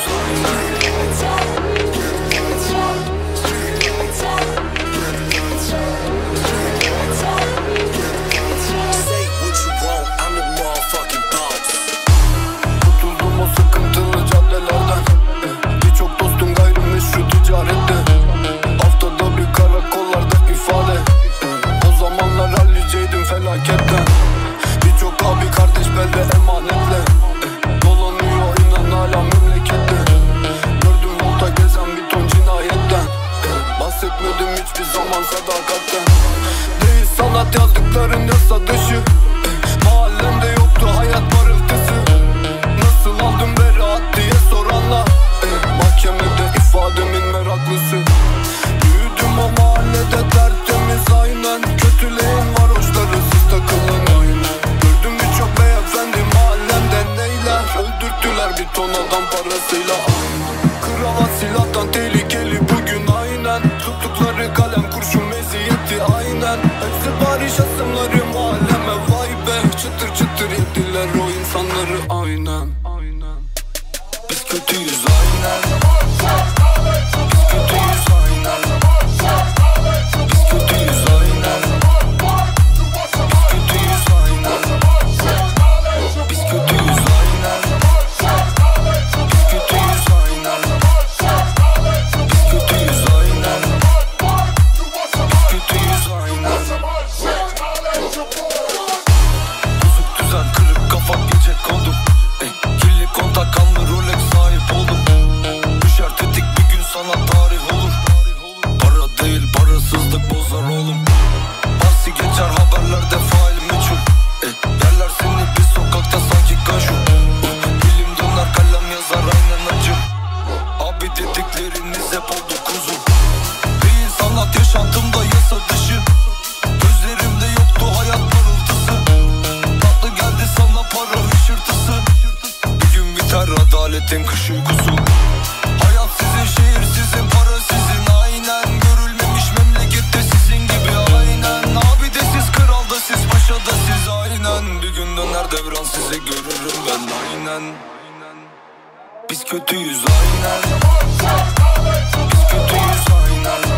kötüyüz aynen. Say what you want, I'm the motherfucking boss. Kurtuldum o sıkıntılı caddelerden. Birçok dostum gayrimeşru ticarette. Haftada bir karakollarda ifade. O zamanlar halliceydim felaketten. Birçok abi kardeş belde emanetle. Dolanıyor inan hala memlekette. Gördüm yolda gezen bir ton cinayetten. Bahsetmedim hiçbir zaman sadakatten. Değil sanat yazdıkların yasa dışı. Mahallemde yoktu hayat parıltısı. Nasıl aldım beraat diye soranlar. Mahkemede ifademin meraklısı. Büyüdüm o mahallede tertemiz aynen. Kötüleyin var hoşları siz takılın aynen. Gördüm birçok beyefendi mahallemde neyler. Öldürttüler bir ton adam parasıyla aynen. Kravat silahtan tehlikeli bugün aynen. Tuttukları kalem kurşun meziyeti aynen. Hepsi barış asımları mahalleme vay be. Çıtır çıtır yediler o insanları aynen. Biz kötüyüz aynen. Biz kötüyüz aynen. Biz kötüyüz aynen. Biz kötüyüz aynen. Biz kötüyüz aynen. Biz kötüyüz aynen. Biz kötüyüz aynen. Biz kötüyüz aynen. Bozuk düzen kırık kafa gece kondum. Kirli kontak kanlı Rolex sahip oldum. Düşer tetik bir gün sana tarih olur. Para değil parasızlık bozar oğlum. Bahsi geçer haberlerde fail meçhul. Derler seni bir sokakta sanki kaşu. Dilim döner kalem yazar aynen acı. Abi dedikleriniz hep oldu kuzu. Değil sanat yaşantımda yasa dışı. Gözlerimde yoktu hayat parıltısı. Tatlı geldi sana para hışırtısı. Bir gün biter adaletin kış uykusu. Hayat sizin, şehir sizin, para sizin aynen. Görülmemiş memlekette sizin gibi aynen. Abi de siz, kral da siz, paşa da siz aynen. Bir gün döner devran size görürüm ben aynen. Biz kötüyüz aynen. Biz kötüyüz aynen.